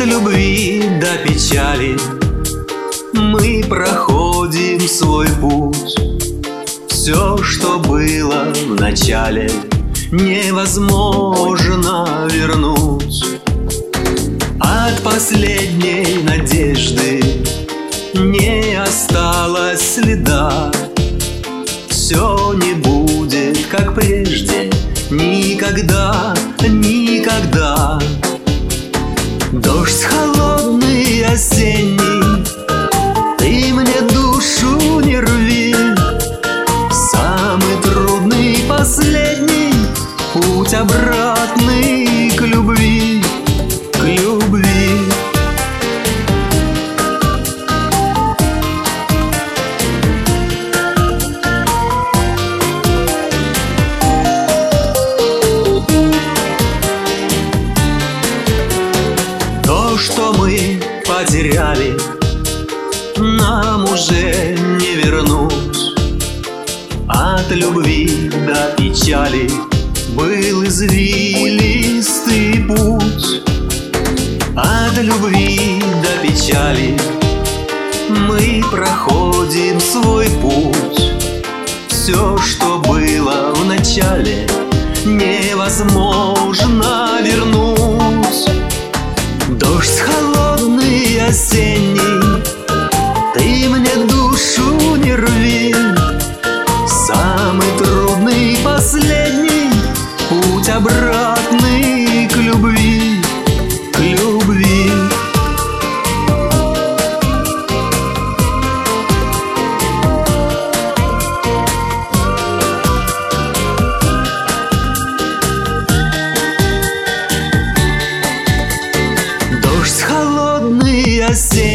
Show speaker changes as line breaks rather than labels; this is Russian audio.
любви до печали мы проходим свой путь. Все, что было в начале, невозможно вернуть. От последней надежды не осталось следа. Все не будет, как прежде, никогда, никогда. Дождь холодный осенний, ты мне душу не рви. Самый трудный последний путь обратный к любви, к любви. То, что мы потеряли, нам уже не вернуть. От любви до печали был извилистый путь. От любви до печали мы проходим свой путь. Все, что было в начале, невозможно вернуть. Дождь холодный осенний, ты мне душу не рви. Самый трудный последний путь обратный к любви, к любви. Дождь холодный осенний,